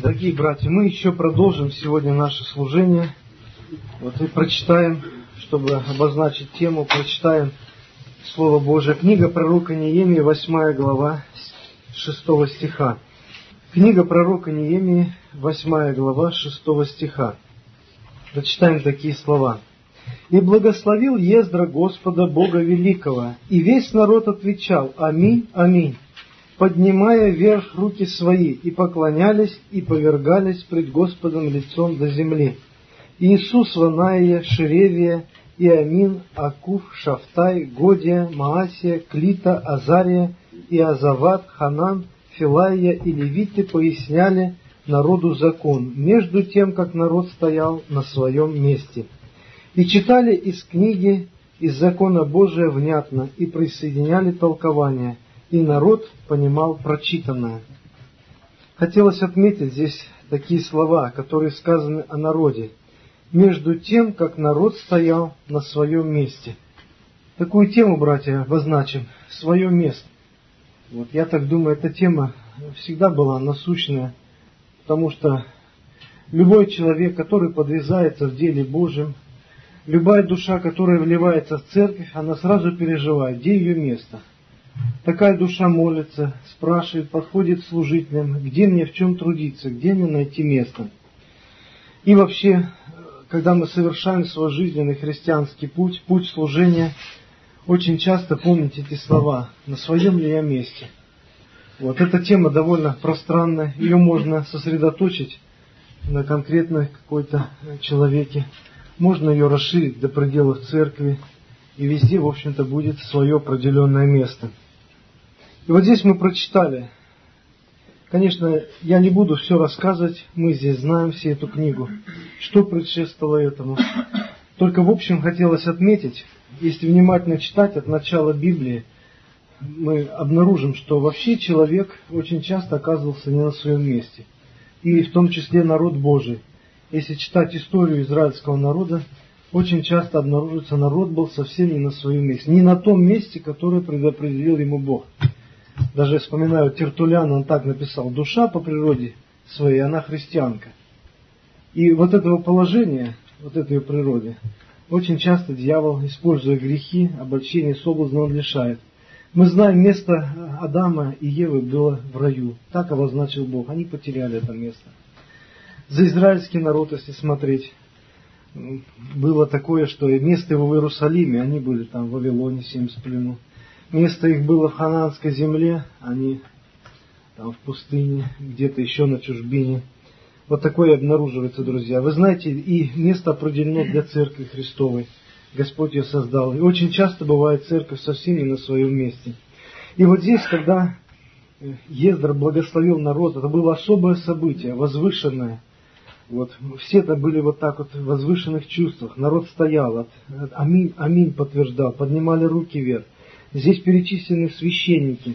Дорогие братья, мы еще продолжим сегодня наше служение. И прочитаем, чтобы обозначить тему, прочитаем Слово Божие. Книга пророка Неемии, 8 глава, 6 стиха. Книга пророка Неемии, 8 глава, 6 стиха. Прочитаем такие слова. «И благословил Ездра Господа Бога Великого, и весь народ отвечал: Аминь, аминь, поднимая вверх руки свои, и поклонялись, и повергались пред Господом лицом до земли. Иисус, Ванаия, Шеревия, Иамин, Акуф, Шафтай, Годия, Маасия, Клита, Азария, Иозават, Ханан, Филаия и левиты поясняли народу закон, между тем, как народ стоял на своем месте. И читали из книги, из закона Божия внятно, и присоединяли толкование, и народ понимал прочитанное». Хотелось отметить здесь такие слова, которые сказаны о народе. Между тем, как народ стоял на своем месте. Такую тему, братья, обозначим. Свое место. Я так думаю, эта тема всегда была насущная, потому что любой человек, который подвязается в деле Божьем, любая душа, которая вливается в церковь, она сразу переживает, где ее место. Такая душа молится, спрашивает, подходит к служителям, где мне в чем трудиться, где мне найти место. И вообще, когда мы совершаем свой жизненный христианский путь, путь служения, очень часто помните эти слова: «На своем ли я месте?». Эта тема довольно пространная, ее можно сосредоточить на конкретной какой-то человеке, можно ее расширить до пределов церкви, и везде, в общем-то, будет свое определенное место. И здесь мы прочитали. Конечно, я не буду все рассказывать, мы здесь знаем всю эту книгу, что предшествовало этому. Только в общем хотелось отметить, если внимательно читать от начала Библии, мы обнаружим, что вообще человек очень часто оказывался не на своем месте. И в том числе народ Божий. Если читать историю израильского народа, очень часто обнаружится, народ был совсем не на своем месте. Не на том месте, которое предопределил ему Бог. Даже вспоминаю Тертуллиан, он так написал: душа по природе своей, она христианка. И этого положения, этой природе, очень часто дьявол, используя грехи, обольщение, соблазн, он лишает. Мы знаем, место Адама и Евы было в раю. Так обозначил Бог. Они потеряли это место. За израильский народ, если смотреть, было такое, что место его в Иерусалиме, они были там в Вавилоне 70 в плену. Место их было в Ханаанской земле, они там в пустыне, где-то еще на чужбине. Такое обнаруживается, друзья. Вы знаете, и место определено для Церкви Христовой. Господь ее создал. И очень часто бывает церковь совсем не на своем месте. И здесь, когда Ездра благословил народ, это было особое событие, возвышенное. Все это были в возвышенных чувствах. Народ стоял, аминь, аминь подтверждал, поднимали руки вверх. Здесь перечислены священники,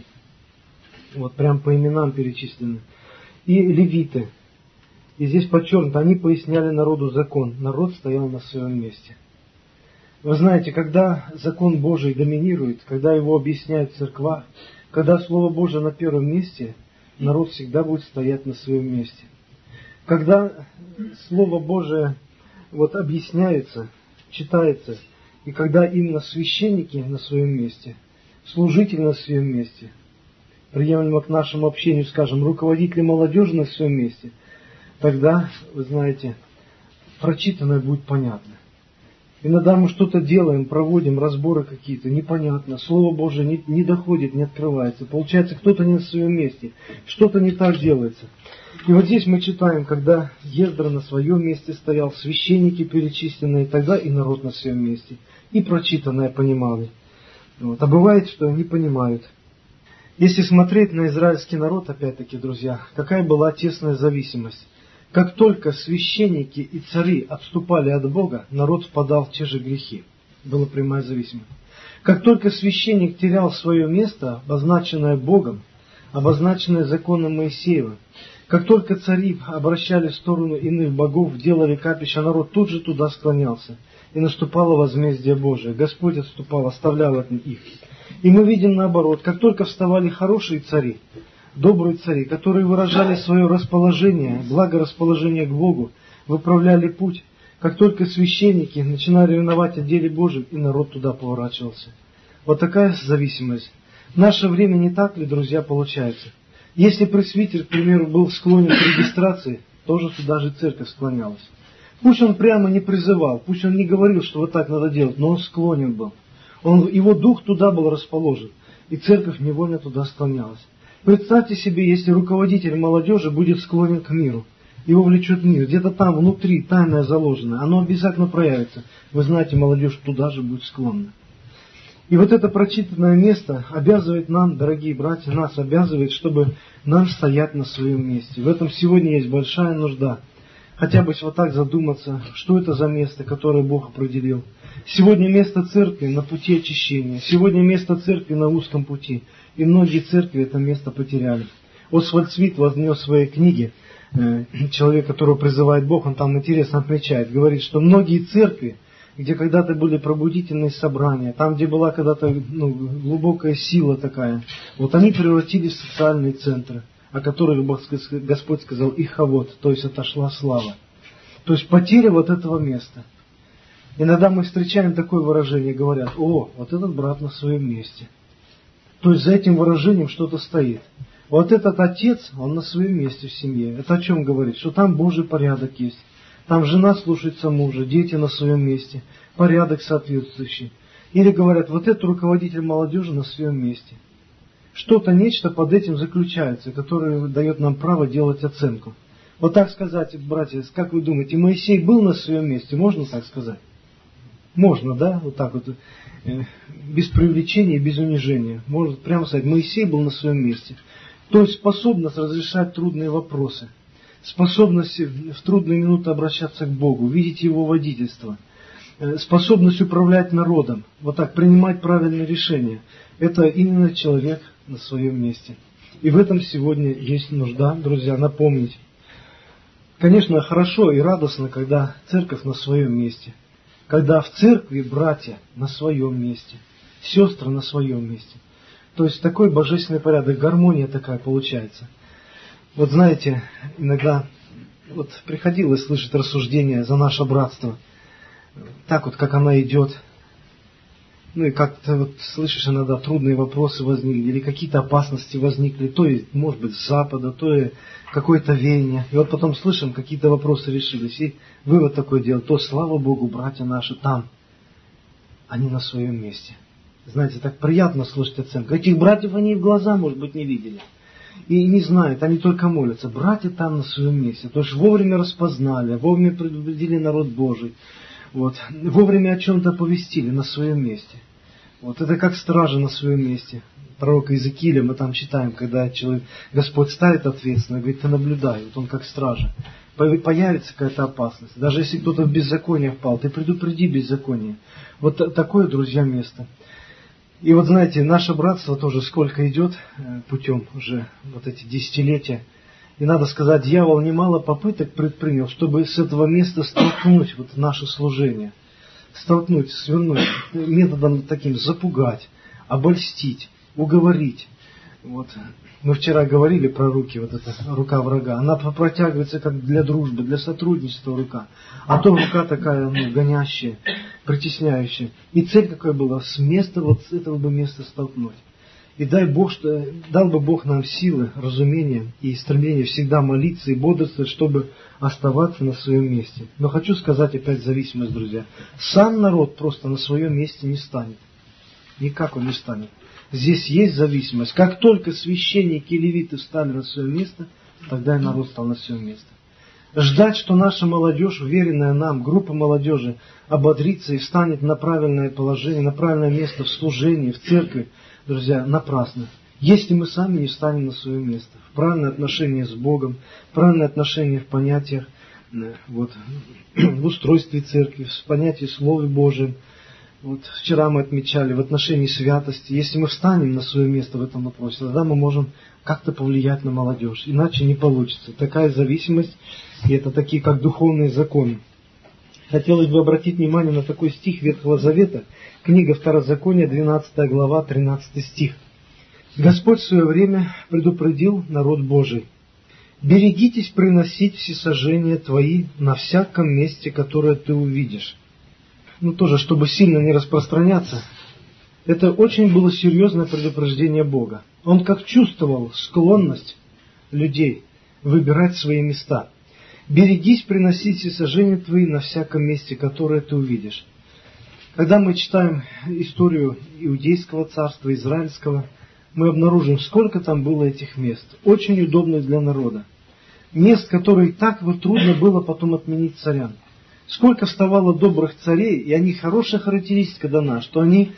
прям по именам перечислены, и левиты. И здесь подчеркнуто, они поясняли народу закон. Народ стоял на своем месте. Вы знаете, когда закон Божий доминирует, когда его объясняют в церквах, когда Слово Божие на первом месте, народ всегда будет стоять на своем месте. Когда Слово Божие объясняется, читается, и когда именно священники на своем месте, служители на своем месте, приемлемо к нашему общению, скажем, руководители молодежи на своем месте, тогда, вы знаете, прочитанное будет понятно. Иногда мы что-то делаем, проводим разборы какие-то, непонятно, Слово Божие не доходит, не открывается. Получается, кто-то не на своем месте, что-то не так делается. И здесь мы читаем, когда Ездра на своем месте стоял, священники перечисленные, тогда и народ на своем месте. И прочитанное понимали. А бывает, что не понимают. Если смотреть на израильский народ, опять-таки, друзья, какая была тесная зависимость. Как только священники и цари отступали от Бога, народ впадал в те же грехи. Была прямая зависимость. Как только священник терял свое место, обозначенное Богом, обозначенное законом Моисеева, как только цари обращали в сторону иных богов, делали капища, народ тут же туда склонялся. И наступало возмездие Божие. Господь отступал, оставлял от них. И мы видим наоборот, как только вставали хорошие цари, добрые цари, которые выражали свое расположение, благорасположение к Богу, выправляли путь. Как только священники начинали ревновать о деле Божьем, и народ туда поворачивался. Вот такая зависимость. В наше время не так ли, друзья, получается? Если пресвитер, к примеру, был склонен к регистрации, тоже туда же церковь склонялась. Пусть он прямо не призывал, пусть он не говорил, что вот так надо делать, но он склонен был. Его дух туда был расположен, и церковь невольно туда склонялась. Представьте себе, если руководитель молодежи будет склонен к миру, его влечет мир, где-то там внутри тайное заложенное, оно обязательно проявится. Вы знаете, молодежь туда же будет склонна. И вот это прочитанное место обязывает нам, дорогие братья, нас обязывает, чтобы нам стоять на своем месте. В этом сегодня есть большая нужда. Хотя бы вот так задуматься, что это за место, которое Бог определил. Сегодня место церкви на пути очищения. Сегодня место церкви на узком пути. И многие церкви это место потеряли. Освальд Смит вознес в своей книге, человек, которого призывает Бог, он там интересно отмечает, говорит, что многие церкви, где когда-то были пробудительные собрания, там, где была когда-то глубокая сила такая, вот они превратились в социальные центры, о которых Господь сказал ихавод, то есть отошла слава. То есть потеря вот этого места. Иногда мы встречаем такое выражение, говорят, о, вот этот брат на своем месте. То есть за этим выражением что-то стоит. Вот этот отец, он на своем месте в семье. Это о чем говорит? Что там Божий порядок есть. Там жена слушается мужа, дети на своем месте, порядок соответствующий. Или говорят, вот этот руководитель молодежи на своем месте. Что-то, нечто под этим заключается, которое дает нам право делать оценку. Вот так сказать, братья, как вы думаете, Моисей был на своем месте? Можно так сказать? Можно, да? Вот так вот, без привлечения, без унижения. Можно прямо сказать, Моисей был на своем месте. То есть способность разрешать трудные вопросы. Способность в трудные минуты обращаться к Богу, видеть Его водительство, способность управлять народом, вот так, принимать правильные решения. Это именно человек на своем месте. И в этом сегодня есть нужда, друзья, напомнить. Конечно, хорошо и радостно, когда церковь на своем месте, когда в церкви братья на своем месте, сестры на своем месте. То есть такой божественный порядок, гармония такая получается. Вот знаете, иногда вот приходилось слышать рассуждения за наше братство. Так вот, как она идет. Ну и как-то вот слышишь, иногда трудные вопросы возникли, или какие-то опасности возникли, то и, может быть, с запада, то и какое-то веяние. И вот потом слышим, какие-то вопросы решились. И вывод такой делать, то слава Богу, братья наши там, они на своем месте. Знаете, так приятно слышать оценку. Этих братьев они и в глаза, может быть, не видели. И не знают, они только молятся. Братья там на своем месте. То есть вовремя распознали, вовремя предупредили народ Божий. Вот. Вовремя о чем-то оповестили на своем месте. Вот. Это как стража на своем месте. Пророка Иезекииля мы там читаем, когда Господь ставит ответственно, говорит, ты наблюдай, вот он как стража. Появится какая-то опасность. Даже если кто-то в беззаконие впал, ты предупреди беззаконие. Вот такое, друзья, место. И вот знаете, наше братство тоже сколько идет путем уже вот эти десятилетия. И надо сказать, дьявол немало попыток предпринял, чтобы с этого места столкнуть вот наше служение. Столкнуть, свернуть, методом таким запугать, обольстить, уговорить. Вот. Мы вчера говорили про руки, вот эта рука врага. Она протягивается как для дружбы, для сотрудничества рука. А то рука такая, гонящая, притесняющая. И цель какая была? С места, вот с этого бы места столкнуть. И дал бы Бог нам силы, разумения и стремление всегда молиться и бодрствовать, чтобы оставаться на своем месте. Но хочу сказать опять зависимость, друзья. Сам народ просто на своем месте не станет. Никак он не станет. Здесь есть зависимость. Как только священники и левиты встали на свое место, тогда и народ стал на свое место. Ждать, что наша молодежь, уверенная нам, группа молодежи, ободрится и встанет на правильное положение, на правильное место в служении, в церкви, друзья, напрасно. Если мы сами не встанем на свое место, в правильное отношение с Богом, в правильное отношение в понятиях, вот, в устройстве церкви, в понятии Слова Божьем. Вот вчера мы отмечали в отношении святости. Если мы встанем на свое место в этом вопросе, тогда мы можем как-то повлиять на молодежь. Иначе не получится. Такая зависимость, и это такие как духовные законы. Хотелось бы обратить внимание на такой стих Ветхого Завета, книга Второзакония, 12 глава, 13 стих. Господь в свое время предупредил народ Божий: «Берегитесь приносить всесожжения твои на всяком месте, которое ты увидишь». Тоже, чтобы сильно не распространяться, это очень было серьезное предупреждение Бога. Он как чувствовал склонность людей выбирать свои места. «Берегись приносить всесожжения твои на всяком месте, которое ты увидишь». Когда мы читаем историю Иудейского царства, Израильского, мы обнаружим, сколько там было этих мест, очень удобных для народа. Мест, которые так вот трудно было потом отменить царям. Сколько вставало добрых царей, и о них хорошая характеристика дана, что они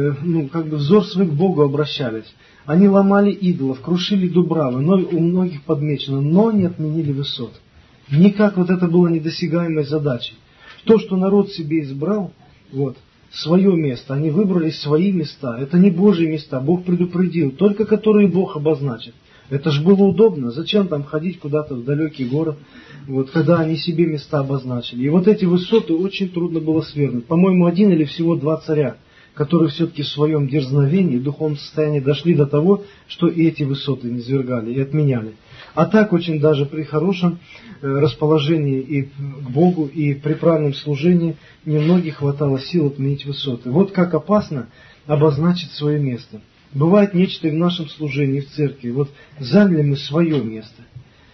взор свой к Богу обращались. Они ломали идолов, крушили дубравы, но у многих подмечено, но не отменили высот. Никак это было недосягаемой задачей. То, что народ себе избрал, свое место, они выбрали свои места. Это не Божьи места, Бог предупредил, только которые Бог обозначит. Это же было удобно. Зачем там ходить куда-то в далекий город, когда они себе места обозначили. И эти высоты очень трудно было свергнуть. По-моему, 1 или всего 2 царя, которые все-таки в своем дерзновении, в духовном состоянии дошли до того, что и эти высоты не свергали и отменяли. А так очень даже при хорошем расположении и к Богу, и при правильном служении немногим хватало сил отменить высоты. Как опасно обозначить свое место. Бывает нечто и в нашем служении, в церкви. Заняли мы свое место.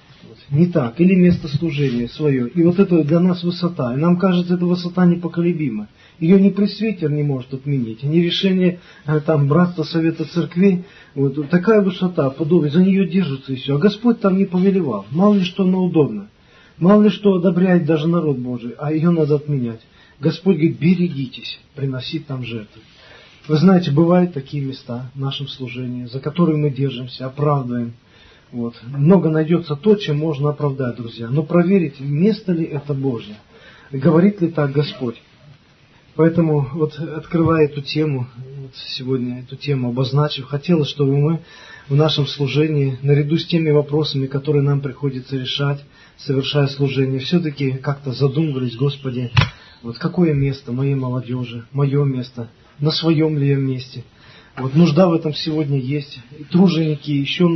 Не так. Или место служения свое. И это для нас высота. И нам кажется, эта высота непоколебима. Ее ни пресвитер не может отменить, ни решение братства Совета Церквей. Такая высота, за нее держится и все. А Господь там не повелевал. Мало ли что оно удобно. Мало ли что одобряет даже народ Божий, а ее надо отменять. Господь говорит: берегитесь приносить там жертвы. Вы знаете, бывают такие места в нашем служении, за которые мы держимся, оправдываем. Много найдется то, чем можно оправдать, друзья. Но проверить, место ли это Божье. Говорит ли так Господь. Поэтому, открывая эту тему, сегодня эту тему обозначив, хотелось, чтобы мы в нашем служении, наряду с теми вопросами, которые нам приходится решать, совершая служение, все-таки как-то задумывались: Господи, какое место моей молодежи, мое место, на своем ли я месте. Нужда в этом сегодня есть. И труженики еще,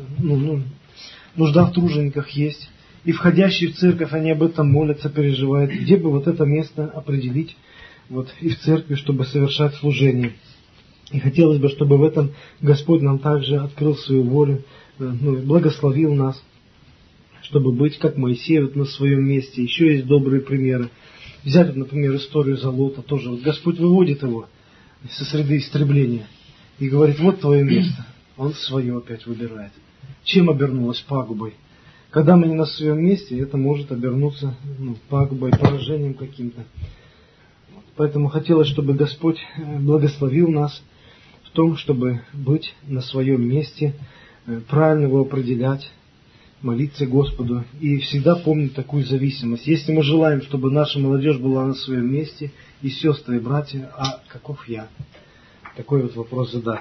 нужда в тружениках есть. И входящие в церковь, они об этом молятся, переживают. Где бы это место определить, и в церкви, чтобы совершать служение. И хотелось бы, чтобы в этом Господь нам также открыл свою волю, благословил нас, чтобы быть как Моисей на своем месте. Еще есть добрые примеры. Взять, например, историю Лота тоже. Господь выводит его со среды истребления и говорит: твое место. Он свое опять выбирает. Чем обернулось пагубой? Когда мы не на своем месте, это может обернуться пагубой, поражением каким-то. Поэтому хотелось, чтобы Господь благословил нас в том, чтобы быть на своем месте, правильно его определять, молиться Господу и всегда помнить такую зависимость. Если мы желаем, чтобы наша молодежь была на своем месте, и сестры, и братья, а каков я? Такой вопрос задать.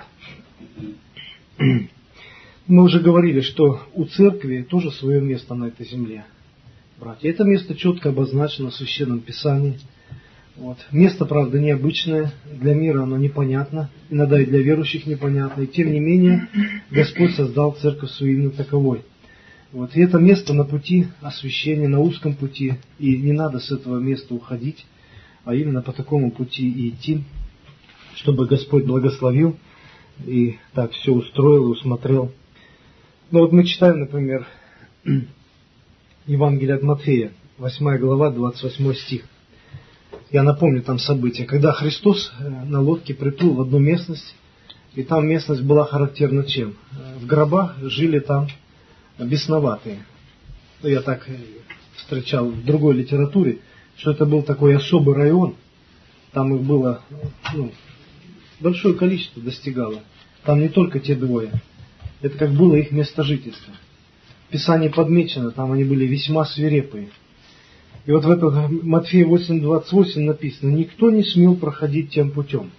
Мы уже говорили, что у церкви тоже свое место на этой земле, братья. Это место четко обозначено в Священном Писании. Место, правда, необычное, для мира оно непонятно, иногда и для верующих непонятно, и тем не менее Господь создал церковь свою именно таковой. И это место на пути освящения, на узком пути, и не надо с этого места уходить, а именно по такому пути и идти, чтобы Господь благословил и так все устроил и усмотрел. Мы читаем, например, Евангелие от Матфея, 8 глава, 28 стих. Я напомню там события, когда Христос на лодке приплыл в одну местность, и там местность была характерна чем? В гробах жили там бесноватые. Я так встречал в другой литературе, что это был такой особый район. Там их было, большое количество достигало. Там не только те двое. Это как было их место жительства. В Писании подмечено, там они были весьма свирепые. И в этом Матфея 8:28 написано: никто не смел проходить тем путем.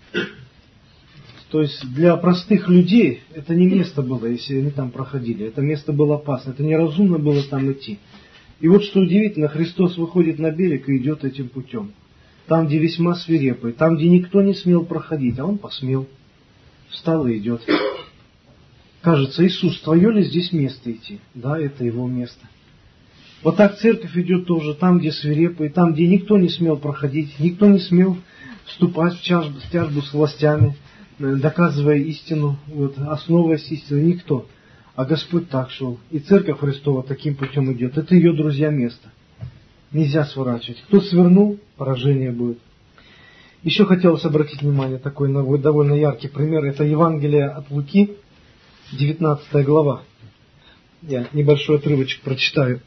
То есть для простых людей это не место было, если они там проходили. Это место было опасно, это неразумно было там идти. И что удивительно, Христос выходит на берег и идет этим путем. Там, где весьма свирепый, там, где никто не смел проходить, а он посмел. Встал и идет. скажется: Иисус, твое ли здесь место идти? Да, это его место. Вот так церковь идет тоже там, где свирепые, там, где никто не смел проходить, никто не смел вступать в тяжбу с властями, доказывая истину, вот, основываясь истиной, никто. А Господь так шел. И Церковь Христова таким путем идет. Это ее, друзья, место. Нельзя сворачивать. Кто свернул, поражение будет. Еще хотелось обратить внимание, такой довольно яркий пример. Это Евангелие от Луки, 19 глава. Я небольшой отрывочек прочитаю.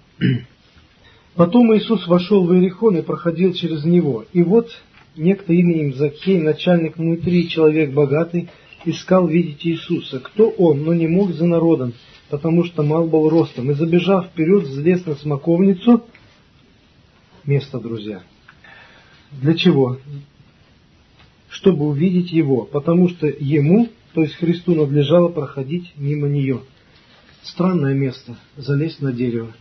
«Потом Иисус вошел в Иерихон и проходил через него. И вот некто именем Закхей, начальник внутри, человек богатый, искал видеть Иисуса. Кто он, но не мог за народом, потому что мал был ростом. И забежав вперед, взлез на смоковницу». Место, друзья. Для чего? Чтобы увидеть его, потому что ему, то есть Христу, надлежало проходить мимо нее. Странное место, залезть на дерево.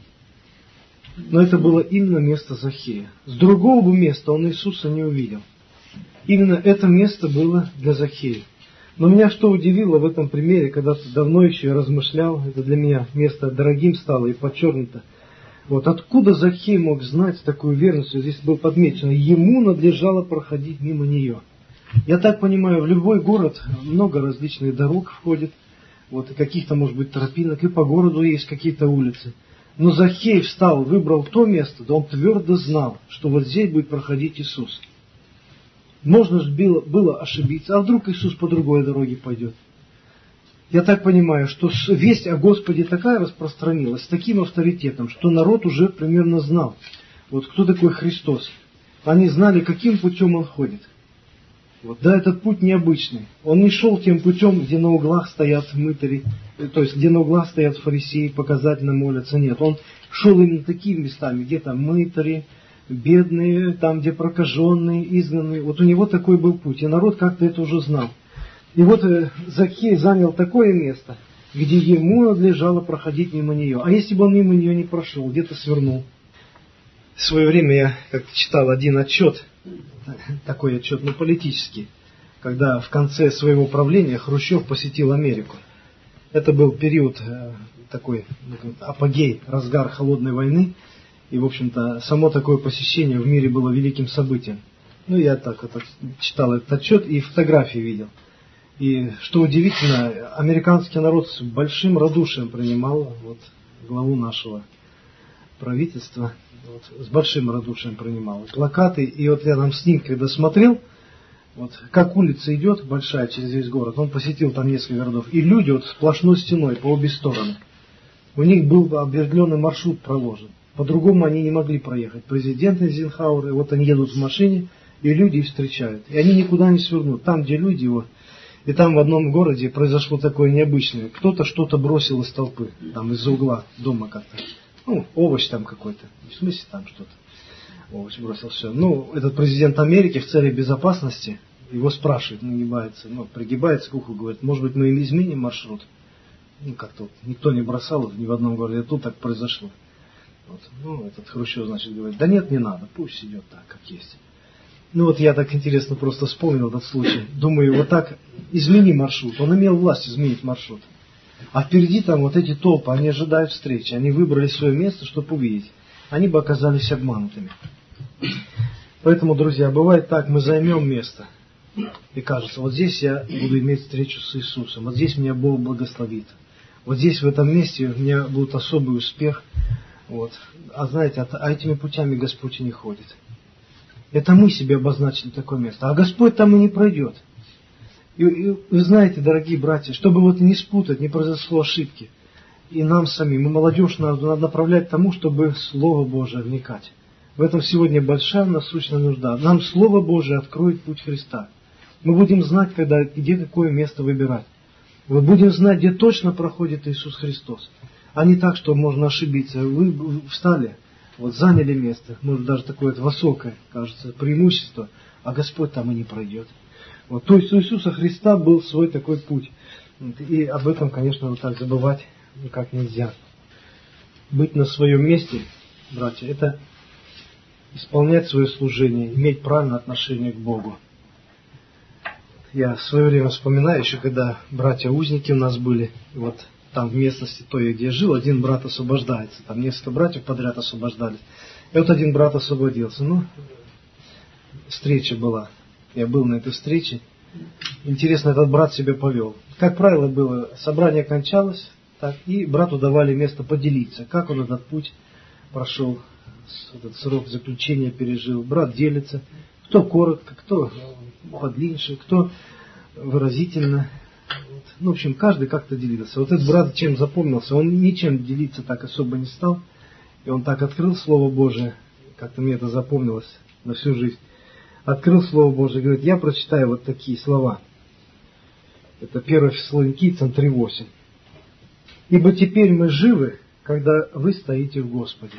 Но это было именно место Закхея. С другого бы места он Иисуса не увидел. Именно это место было для Закхея. Но меня что удивило в этом примере, когда-то давно еще я размышлял, это для меня место дорогим стало и подчеркнуто. Вот откуда Закхей мог знать с такой уверенностью, здесь было подмечено, ему надлежало проходить мимо нее. Я так понимаю, в любой город много различных дорог входит, вот, и каких-то, может быть, тропинок, и по городу есть какие-то улицы. Но Закхей встал, выбрал то место, да он твердо знал, что вот здесь будет проходить Иисус. Можно же было ошибиться, а вдруг Иисус по другой дороге пойдет. Я так понимаю, что весть о Господе такая распространилась, с таким авторитетом, что народ уже примерно знал, вот кто такой Христос. Они знали, каким путем Он ходит. Вот, да, этот путь необычный. Он не шел тем путем, где на углах стоят мытари, то есть где на углах стоят фарисеи, показательно молятся. Нет, он шел именно такими местами, где там мытари, бедные, там, где прокаженные, изгнанные. Вот у него такой был путь, и народ как-то это уже знал. И вот Закхей занял такое место, где ему надлежало проходить мимо нее. А если бы он мимо нее не прошел, где-то свернул. В свое время я как-то читал один отчет, такой отчет, но политический, когда в конце своего правления Хрущев посетил Америку. Это был период такой, апогей, разгар холодной войны, и, в общем-то, само такое посещение в мире было великим событием. Ну, я так это читал этот отчет и фотографии видел. И, что удивительно, американский народ с большим радушием принимал вот, главу нашего правительства, вот, с большим радушием принимал. Плакаты, и вот рядом с ним, когда смотрел, вот, как улица идет, большая, через весь город, он посетил там несколько городов, и люди вот сплошной стеной по обе стороны. У них был определенный маршрут проложен. По-другому они не могли проехать. Президент Эйзенхауэр, и вот они едут в машине, и люди их встречают. И они никуда не свернут. Там, где люди его... И там в одном городе произошло такое необычное. Кто-то что-то бросил из толпы, там из-за угла дома как-то. Ну, овощ там какой-то. В смысле там что-то. Овощ бросил, все. Ну, этот президент Америки в целях безопасности его спрашивает, пригибается к уху, говорит, может быть, мы изменим маршрут. Ну, как-то вот, никто не бросал ни в одном городе, а тут так произошло. Вот. Ну, этот Хрущев, значит, говорит, да нет, не надо, пусть идет так, как есть. Ну вот я так интересно просто вспомнил этот случай. Думаю, вот так измени маршрут. Он имел власть изменить маршрут. А впереди там вот эти толпы, они ожидают встречи. Они выбрали свое место, чтобы увидеть. Они бы оказались обманутыми. Поэтому, друзья, бывает так, мы займем место. И кажется, вот здесь я буду иметь встречу с Иисусом. Вот здесь меня Бог благословит. Вот здесь, в этом месте, у меня будет особый успех. Вот. А знаете, этими путями Господь и не ходит. Это мы себе обозначили такое место. А Господь там и не пройдет. И вы знаете, дорогие братья, чтобы вот не спутать, не произошло ошибки. И нам самим, и молодежь надо направлять к тому, чтобы Слово Божие вникать. В этом сегодня большая насущная нужда. Нам Слово Божие откроет путь Христа. Мы будем знать, где какое место выбирать. Мы будем знать, где точно проходит Иисус Христос. А не так, что можно ошибиться. Вы встали, вот заняли место, может даже такое высокое, кажется, преимущество, а Господь там и не пройдет. Вот, то есть у Иисуса Христа был свой такой путь. И об этом, конечно, вот так забывать никак нельзя. Быть на своем месте, братья, это исполнять свое служение, иметь правильное отношение к Богу. Я в свое время вспоминаю, еще когда братья-узники у нас были, вот там в местности той, где я жил, один брат освобождается, там несколько братьев подряд освобождались. И вот один брат освободился. Ну, встреча была. Я был на этой встрече. Интересно, этот брат себя повел. Как правило, было, собрание кончалось, так, и брату давали место поделиться, как он этот путь прошел, этот срок заключения пережил. Брат делится, кто коротко, кто подлиннее, кто выразительно. Ну, в общем, каждый как-то делился. Вот этот брат чем запомнился, он ничем делиться так особо не стал. И он так открыл Слово Божие, как-то мне это запомнилось на всю жизнь. Открыл Слово Божие и говорит, я прочитаю вот такие слова. Это 1 Фессалоникийцам 3:8. «Ибо теперь мы живы, когда вы стоите в Господе».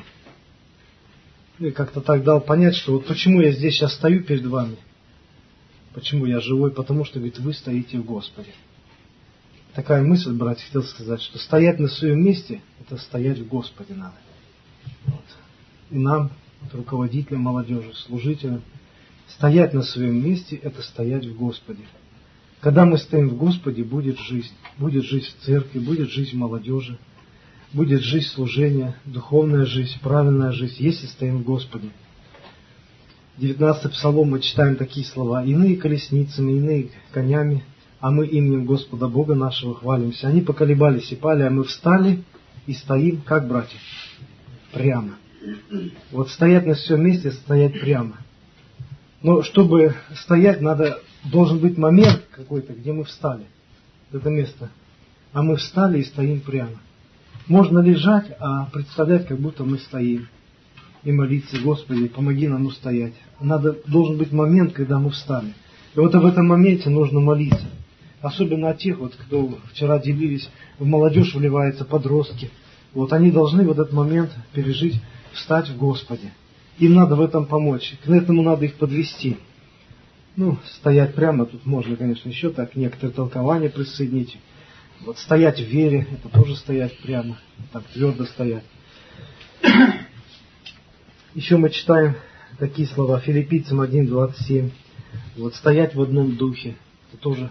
И как-то так дал понять, что вот почему я здесь сейчас стою перед вами. Почему я живой? Потому что, говорит, вы стоите в Господе. Такая мысль, братья, хотел сказать, что стоять на своем месте, это стоять в Господе надо. Вот. И нам, вот, руководителям молодежи, служителям, стоять на своем месте, это стоять в Господе. Когда мы стоим в Господе, будет жизнь. Будет жизнь в церкви, будет жизнь молодежи, будет жизнь служения, духовная жизнь, правильная жизнь, если стоим в Господе. 19-й Псалом мы читаем такие слова. «Иные колесницами, иные конями, а мы именем Господа Бога нашего хвалимся. Они поколебались и пали, а мы встали и стоим, как братья, прямо». Вот стоять на своем месте, стоять прямо. Но чтобы стоять, должен быть момент какой-то, где мы встали. Это место. А мы встали и стоим прямо. Можно лежать, а представлять, как будто мы стоим. И молиться, Господи, помоги нам устоять. Должен быть момент, когда мы встали. И вот в этом моменте нужно молиться. Особенно о тех, вот, кто вчера делились, в молодежь вливаются подростки. Вот они должны в этот момент пережить, встать в Господе. Им надо в этом помочь. К этому надо их подвести. Ну, стоять прямо, тут можно, конечно, еще так некоторые толкования присоединить. Вот стоять в вере, это тоже стоять прямо, так твердо стоять. Еще мы читаем такие слова, Филиппийцам 1:27. Вот стоять в одном духе, это тоже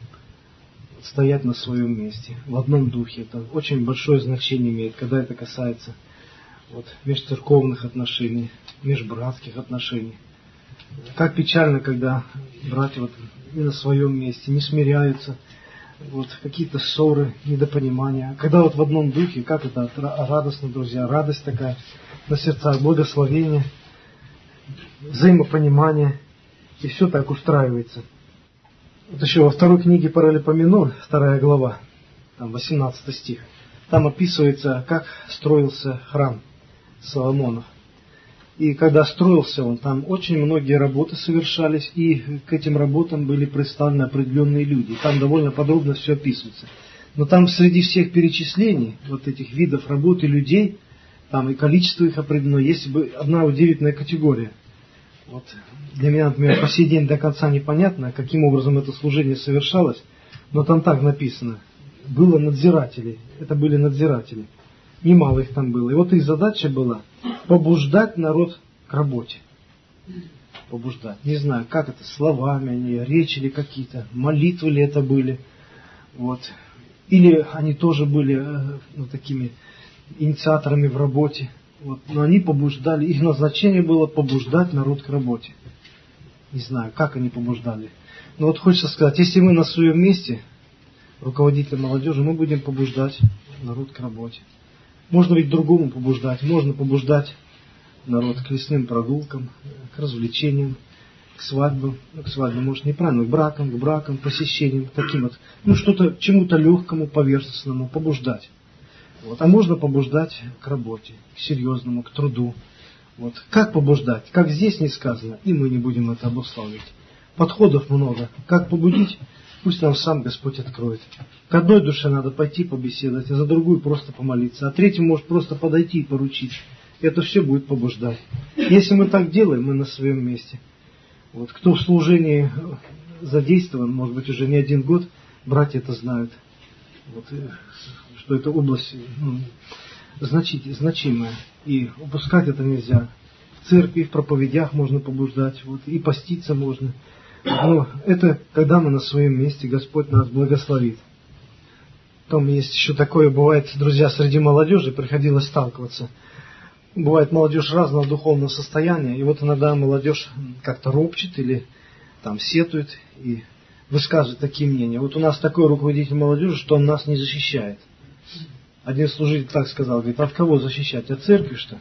стоять на своем месте, в одном духе. Это очень большое значение имеет, когда это касается вот, межцерковных отношений, межбратских отношений. Как печально, когда братья вот не на своем месте, не смиряются, вот, какие-то ссоры, недопонимания. Когда вот в одном духе, как это радостно, друзья, радость такая на сердцах, благословение, взаимопонимание, и все так устраивается. Вот еще во второй книге Паралипоменон, 2 глава, там 18 стих, там описывается, как строился храм Соломонов. И когда строился он, там очень многие работы совершались, и к этим работам были представлены определенные люди. Там довольно подробно все описывается. Но там среди всех перечислений, вот этих видов работы людей, там и количество их определено, есть одна удивительная категория. Вот для меня, например, по сей день до конца непонятно, каким образом это служение совершалось, но там так написано. Было надзиратели, это были надзиратели. Немало их там было. И вот их задача была побуждать народ к работе. Побуждать. Не знаю, как это, словами они, речи ли какие-то, молитвы ли это были. Вот. Или они тоже были такими инициаторами в работе. Вот. Но они побуждали, их назначение было побуждать народ к работе. Не знаю, как они побуждали. Но вот хочется сказать, если мы на своем месте, руководитель молодежи, мы будем побуждать народ к работе. Можно ведь другому побуждать. Можно побуждать народ к лесным прогулкам, к развлечениям, к свадьбам. Ну, к свадьбам, может, неправильно, к бракам, посещениям, таким вот. Ну, что-то, чему-то легкому, поверхностному побуждать. Вот. А можно побуждать к работе, к серьезному, к труду. Вот. Как побуждать? Как здесь не сказано, и мы не будем это обуславливать. Подходов много. Как побудить? Пусть нам сам Господь откроет. К одной душе надо пойти побеседовать, а за другую просто помолиться. А третью может просто подойти и поручить. Это все будет побуждать. Если мы так делаем, мы на своем месте. Вот. Кто в служении задействован, может быть, уже не один год, братья это знают. Вот. Что эта область значимая. И упускать это нельзя. В церкви, в проповедях можно побуждать. Вот. И поститься можно. Но это когда мы на своем месте, Господь нас благословит. Потом есть еще такое, бывает, друзья, среди молодежи приходилось сталкиваться. Бывает молодежь разного духовного состояния, и вот иногда молодежь как-то ропчет или там сетует и высказывает такие мнения. Вот у нас такой руководитель молодежи, что он нас не защищает. Один служитель так сказал, говорит, от кого защищать? От церкви, что?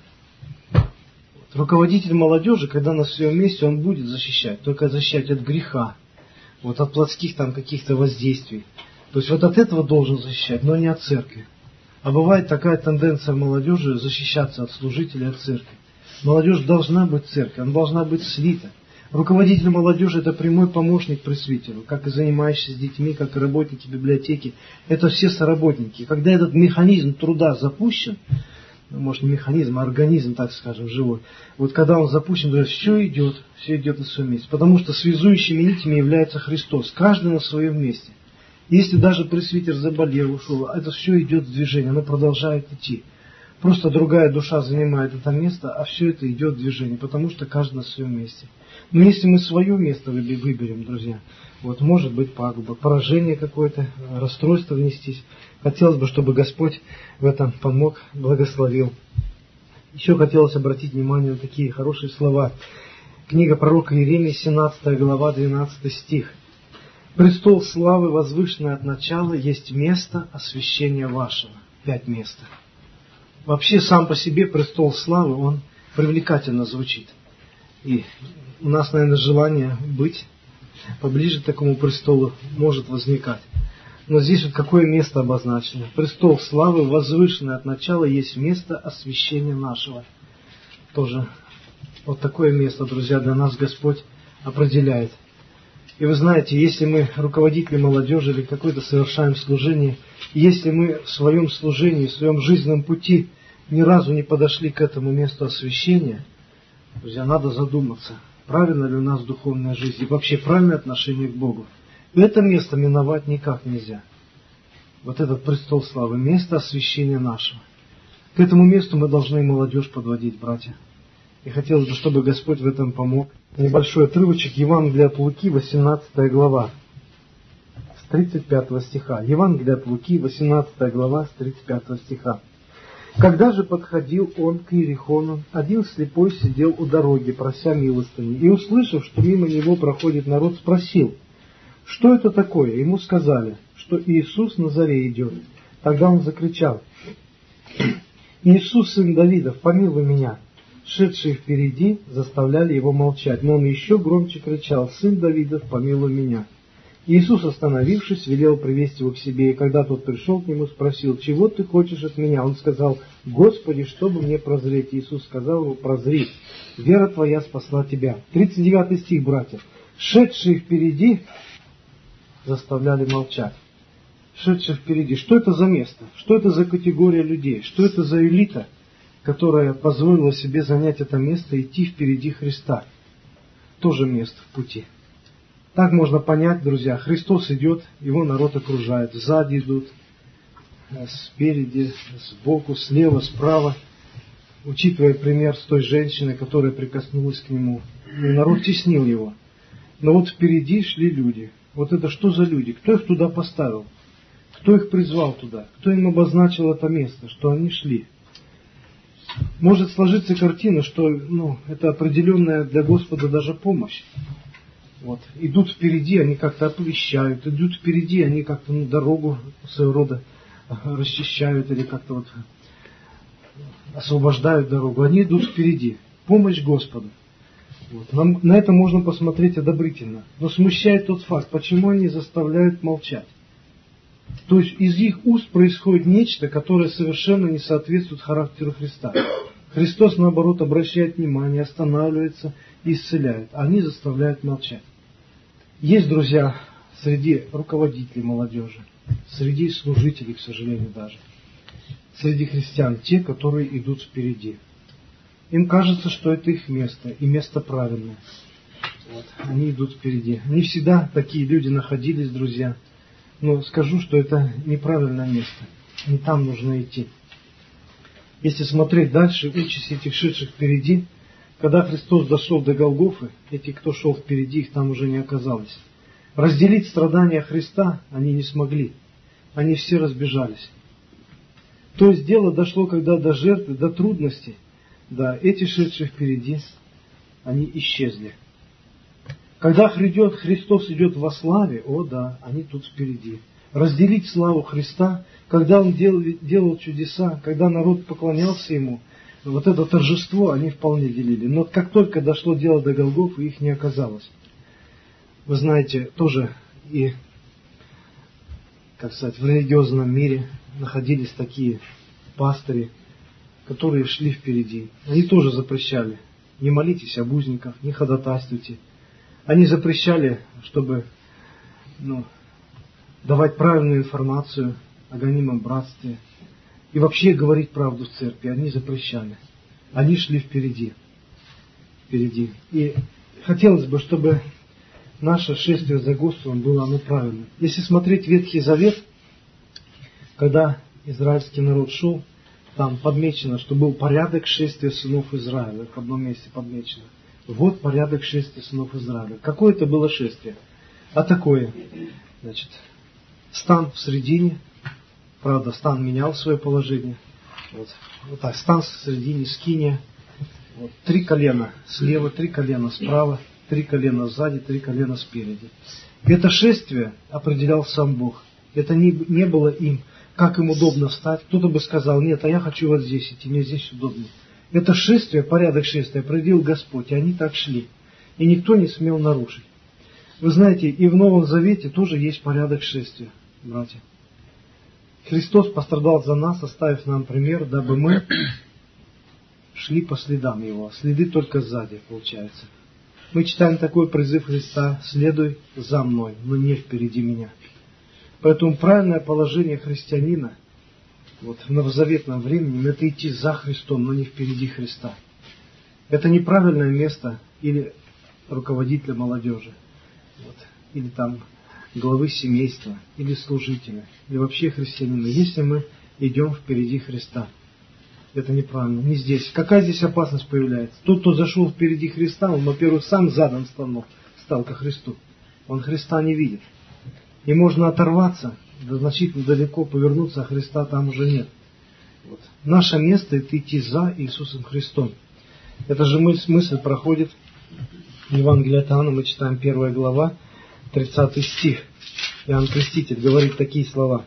Руководитель молодежи, когда на своем месте, он будет защищать, только защищать от греха, вот от плотских там каких-то воздействий. То есть вот от этого должен защищать, но не от церкви. А бывает такая тенденция молодежи защищаться от служителей, от церкви. Молодежь должна быть церковь, она должна быть слита. Руководитель молодежи – это прямой помощник пресвитеру, как и занимающийся с детьми, как и работники библиотеки. Это все соработники. Когда этот механизм труда запущен, может не механизм, а организм, так скажем, живой. Вот когда он запущен, то все идет на своем месте. Потому что связующими нитями является Христос, каждый на своем месте. Если даже пресвитер заболел, ушел, это все идет в движение, оно продолжает идти. Просто другая душа занимает это место, а все это идет в движение, потому что каждый на своем месте. Но если мы свое место выберем, друзья, вот может быть пагуба, поражение какое-то, расстройство внестись. Хотелось бы, чтобы Господь в этом помог, благословил. Еще хотелось обратить внимание на такие хорошие слова. Книга пророка Иеремии, 17 глава, 12 стих. «Престол славы, возвышенный от начала, есть место освящения вашего». 5 мест. Вообще сам по себе престол славы, он привлекательно звучит. И у нас, наверное, желание быть поближе к такому престолу может возникать. Но здесь вот какое место обозначено. Престол славы, возвышенный от начала, есть место освящения нашего. Тоже вот такое место, друзья, для нас Господь определяет. И вы знаете, если мы руководители молодежи или какое-то совершаем служение, если мы в своем служении, в своем жизненном пути ни разу не подошли к этому месту освящения, друзья, надо задуматься, правильно ли у нас духовная жизнь и вообще правильное отношение к Богу. И это место миновать никак нельзя. Вот этот престол славы, место освящения нашего. К этому месту мы должны молодежь подводить, братья. И хотелось бы, чтобы Господь в этом помог. Небольшой отрывочек Евангелия от Луки, 18 глава, с 35 стиха. Евангелие от Луки, 18 глава, с 35 стиха. «Когда же подходил он к Иерихону, один слепой сидел у дороги, прося милостыни, и, услышав, что мимо него проходит народ, спросил, что это такое? Ему сказали, что Иисус на заре идет. Тогда он закричал, Иисус, сын Давидов, помилуй меня. Шедшие впереди заставляли его молчать, но он еще громче кричал, сын Давидов, помилуй меня. Иисус, остановившись, велел привести его к себе, и когда тот пришел к нему, спросил, чего ты хочешь от меня? Он сказал, Господи, чтобы мне прозреть? Иисус сказал ему, прозри, вера твоя спасла тебя. 39 стих, братья. Шедшие впереди заставляли молчать. Шедшие впереди. Что это за место? Что это за категория людей? Что это за элита, которая позволила себе занять это место и идти впереди Христа? Тоже место в пути. Так можно понять, друзья, Христос идет, его народ окружает, сзади идут, спереди, сбоку, слева, справа, учитывая пример с той женщиной, которая прикоснулась к нему. И народ теснил его. Но вот впереди шли люди. Вот это что за люди? Кто их туда поставил? Кто их призвал туда? Кто им обозначил это место, что они шли? Может сложиться картина, что это определенная для Господа даже помощь. Вот. Идут впереди, они как-то оповещают, идут впереди, они как-то дорогу своего рода расчищают или как-то вот освобождают дорогу. Они идут впереди. Помощь Господу. Вот. На это можно посмотреть одобрительно. Но смущает тот факт, почему они заставляют молчать. То есть из их уст происходит нечто, которое совершенно не соответствует характеру Христа. Христос, наоборот, обращает внимание, останавливается и исцеляет. А они заставляют молчать. Есть, друзья, среди руководителей молодежи, среди служителей, к сожалению, даже, среди христиан, те, которые идут впереди. Им кажется, что это их место, и место правильное. Вот. Они идут впереди. Не всегда такие люди находились, друзья. Но скажу, что это неправильное место. Не там нужно идти. Если смотреть дальше, участь этих шедших впереди, Когда Христос дошел до Голгофы, эти, кто шел впереди, их там уже не оказалось. Разделить страдания Христа они не смогли. Они все разбежались. То есть дело дошло, когда до жертвы, до трудностей, да, эти шедшие впереди, они исчезли. Когда Христос идет во славе, о да, они тут впереди. Разделить славу Христа, когда Он делал чудеса, когда народ поклонялся Ему, вот это торжество они вполне делили. Но как только дошло дело до Голгофы, их не оказалось. Вы знаете, тоже и, как сказать, в религиозном мире находились такие пастыри, которые шли впереди. Они тоже запрещали: не молитесь об узниках, не ходатайствуйте. Они запрещали, чтобы давать правильную информацию о гонимом братстве и вообще говорить правду в церкви. Они запрещали. Они шли впереди. И хотелось бы, чтобы наше шествие за Господом было оно правильным. Если смотреть Ветхий Завет, когда израильский народ шел, там подмечено, что был порядок шествия сынов Израиля. В одном месте подмечено. Вот порядок шествия сынов Израиля. Какое это было шествие? А такое. Значит, стан в середине. Правда, стан менял свое положение. Вот так, стан в середине, скиния. 3 колена слева, 3 колена справа, 3 колена сзади, 3 колена спереди. Это шествие определял сам Бог. Это не было им, как им удобно встать. Кто-то бы сказал: нет, а я хочу вот здесь идти, мне здесь удобнее. Это шествие, порядок шествия определил Господь, и они так шли. И никто не смел нарушить. Вы знаете, и в Новом Завете тоже есть порядок шествия, братья. Христос пострадал за нас, оставив нам пример, дабы мы шли по следам Его. Следы только сзади, получается. Мы читаем такой призыв Христа: «Следуй за мной, но не впереди меня». Поэтому правильное положение христианина в новозаветном времени — это идти за Христом, но не впереди Христа. Это неправильное место или руководителя молодежи, или там главы семейства, или служителя, или вообще христианина, если мы идем впереди Христа. Это неправильно, не здесь. Какая здесь опасность появляется? Тот, кто зашел впереди Христа, он, во-первых, сам задом стал ко Христу. Он Христа не видит. И можно оторваться, значительно далеко повернуться, а Христа там уже нет. Наше место — это идти за Иисусом Христом. Это же мысль проходит в Евангелии от Иоанна, мы читаем 1 глава, 30 стих. Иоанн Креститель говорит такие слова: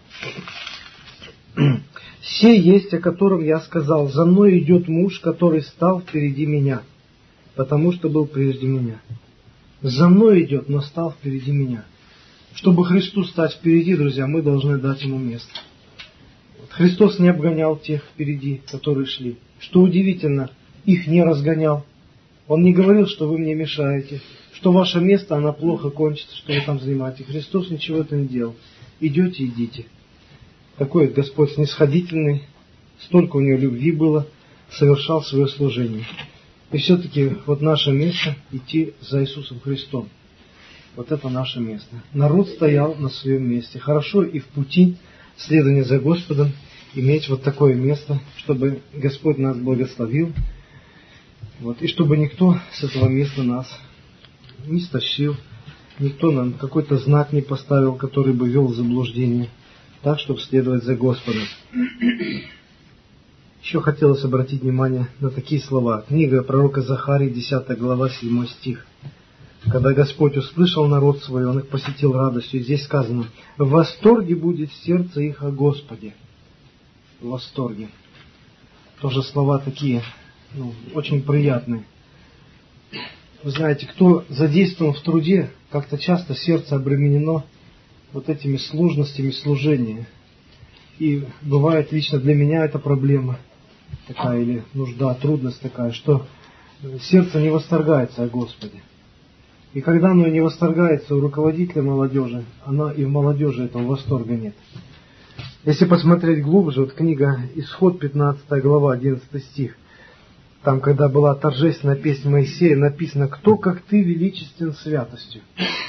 «Сей есть, о котором я сказал: за мной идет муж, который стал впереди меня, потому что был прежде меня». За мной идет, но стал впереди меня. Чтобы Христу стать впереди, друзья, мы должны дать Ему место. Христос не обгонял тех впереди, которые шли. Что удивительно, их не разгонял. Он не говорил, что вы мне мешаете, что ваше место, оно плохо кончится, что вы там занимаете. Христос ничего этого не делал. Идете, идите. Такой Господь снисходительный, столько у Него любви было, совершал свое служение. И все-таки наше место — идти за Иисусом Христом. Это наше место. Народ стоял на своем месте. Хорошо и в пути следования за Господом иметь такое место, чтобы Господь нас благословил, и чтобы никто с этого места нас не стащил, никто нам какой-то знак не поставил, который бы вел в заблуждение, так, чтобы следовать за Господом. Еще хотелось обратить внимание на такие слова. Книга пророка Захарии, 10 глава, 7 стих. Когда Господь услышал народ свой, Он их посетил радостью. Здесь сказано: «В восторге будет сердце их о Господе». В восторге. Тоже слова такие, очень приятные. Вы знаете, кто задействован в труде, как-то часто сердце обременено этими сложностями служения. И бывает, лично для меня это проблема такая, или нужда, трудность такая, что сердце не восторгается о Господе. И когда оно не восторгается у руководителя молодежи, оно и в молодежи этого восторга нет. Если посмотреть глубже, книга Исход, 15 глава, 11 стих, там, когда была торжественная песня Моисея, написано: «Кто, как ты, величествен святостью».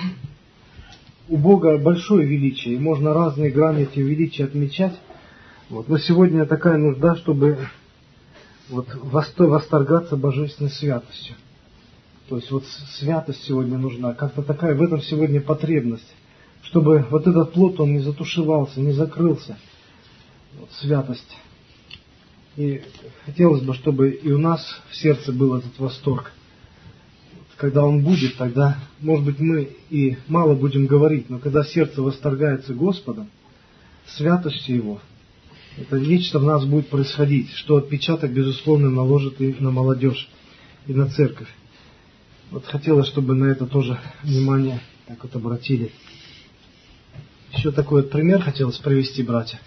У Бога большое величие, и можно разные грани этих величия отмечать. Но сегодня такая нужда, чтобы вот восторгаться божественной святостью. То есть вот святость сегодня нужна, как-то такая, в этом сегодня потребность, чтобы вот этот плод, он не затушевался, не закрылся, вот, святость. И хотелось бы, чтобы и у нас в сердце был этот восторг. Когда он будет, тогда, может быть, мы и мало будем говорить, но когда сердце восторгается Господом, святостью Его, это нечто в нас будет происходить, что отпечаток, безусловно, наложит и на молодежь, и на церковь. Вот хотелось, чтобы на это тоже внимание так вот обратили. Еще такой вот пример хотелось привести, братья.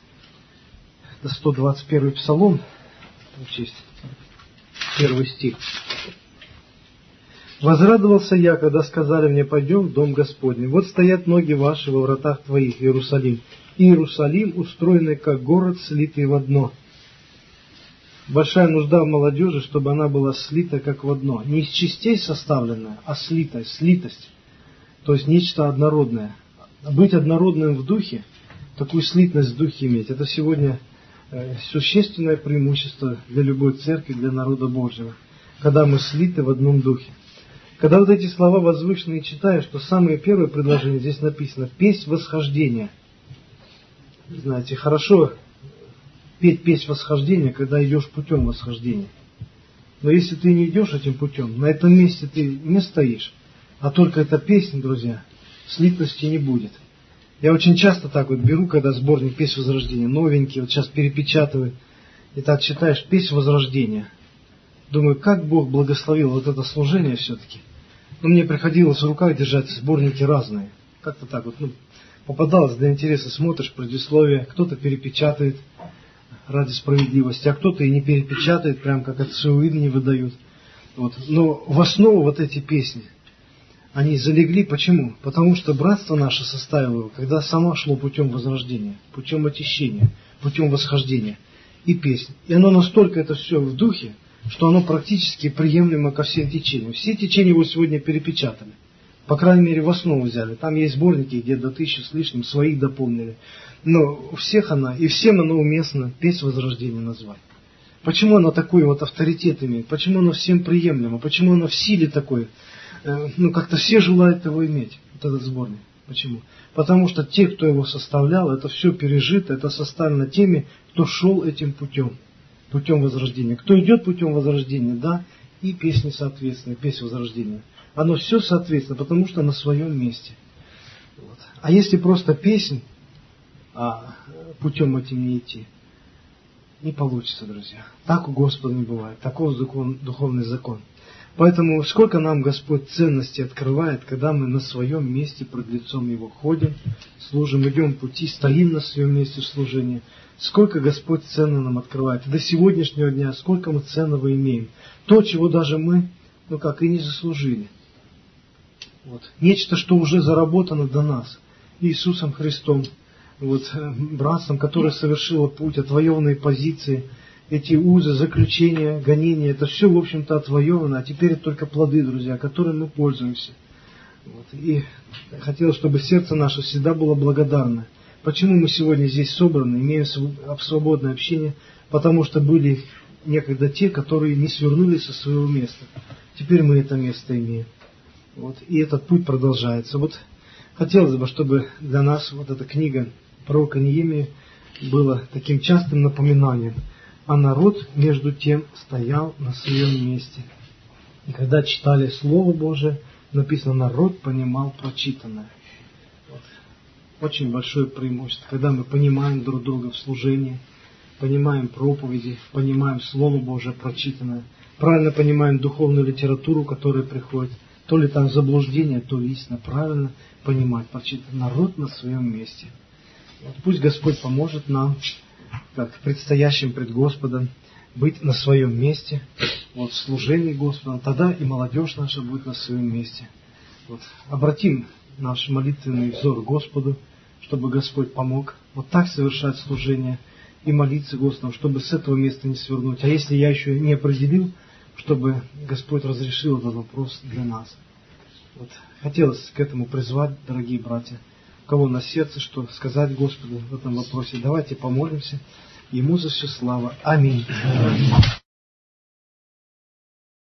Это 121-й Псалом, учесть, 1 стих. «Возрадовался я, когда сказали мне: пойдем в дом Господний. Вот стоят ноги ваши во вратах твоих, Иерусалим. И Иерусалим, устроенный как город, слитый в одно». Большая нужда в молодежи, чтобы она была слита как в одно. Не из частей составленная, а слитая, слитость. То есть нечто однородное. Быть однородным в духе, такую слитность в духе иметь, это сегодня существенное преимущество для любой церкви, для народа Божьего, когда мы слиты в одном духе. Когда вот эти слова возвышенные читаешь, то самое первое предложение здесь написано: «Песнь восхождения». Знаете, хорошо петь песнь восхождения, когда идешь путем восхождения. Но если ты не идешь этим путем, на этом месте ты не стоишь, а только эта песня, друзья, слитности не будет. Я очень часто так вот беру, когда сборник «Песнь возрождения», новенький, вот сейчас перепечатываю, и так читаешь «Песнь возрождения». Думаю, как Бог благословил вот это служение все-таки. Но мне приходилось в руках держать сборники разные. Как-то так вот, попадалось для интереса, смотришь предисловие, кто-то перепечатает ради справедливости, а кто-то и не перепечатает, прям как от своего имени выдают. Вот. Но в основу вот эти песни, они залегли. Почему? Потому что братство наше составило его, когда само шло путем возрождения, путем очищения, путем восхождения и песни. И оно настолько это все в духе, что оно практически приемлемо ко всем течениям. Все течения его сегодня перепечатали. По крайней мере, в основу взяли. Там есть сборники, где до 1000 с лишним своих дополнили. Но у всех она, и всем оно уместно «Песнь возрождения» назвать. Почему оно такой вот авторитет имеет? Почему оно всем приемлемо? Почему оно в силе такой? Как-то все желают его иметь, вот этот сборник. Почему? Потому что те, кто его составлял, это все пережито, это составлено теми, кто шел этим путем возрождения. Кто идет путем возрождения, да, и песни соответственно, песнь возрождения. Оно все соответственно, потому что на своем месте. Вот. А если просто песнь, а путем этим не идти, не получится, друзья. Так у Господа не бывает. Таков духовный закон. Поэтому сколько нам Господь ценностей открывает, когда мы на своем месте пред лицом Его ходим, служим, идем пути, стоим на своем месте в служении. Сколько Господь ценно нам открывает. И до сегодняшнего дня сколько мы ценного имеем. То, чего даже мы, и не заслужили. Вот. Нечто, что уже заработано до нас. Иисусом Христом, братством, которое совершило путь, отвоеванные позиции, эти узы, заключения, гонения, это все, в общем-то, отвоевано, а теперь это только плоды, друзья, которыми мы пользуемся. И хотелось, чтобы сердце наше всегда было благодарно. Почему мы сегодня здесь собраны, имеем свободное общение? Потому что были некогда те, которые не свернули со своего места. Теперь мы это место имеем. И этот путь продолжается. Хотелось бы, чтобы для нас эта книга пророка Неемии была таким частым напоминанием. А народ, между тем, стоял на своем месте. И когда читали Слово Божие, написано: народ понимал прочитанное. Очень большое преимущество, когда мы понимаем друг друга в служении, понимаем проповеди, понимаем Слово Божие прочитанное, правильно понимаем духовную литературу, которая приходит, то ли там заблуждение, то ли истина, правильно понимать, прочитать. Народ на своем месте. Пусть Господь поможет нам, как предстоящим пред Господом, быть на своем месте, в служении Господа. Тогда и молодежь наша будет на своем месте. Обратим наш молитвенный взор Господу, чтобы Господь помог так совершать служение и молиться Господу, чтобы с этого места не свернуть. А если я еще не определил, чтобы Господь разрешил этот вопрос для нас. Хотелось к этому призвать, дорогие братья, у кого на сердце, что сказать Господу в этом вопросе. Давайте помолимся. Ему за все слава. Аминь.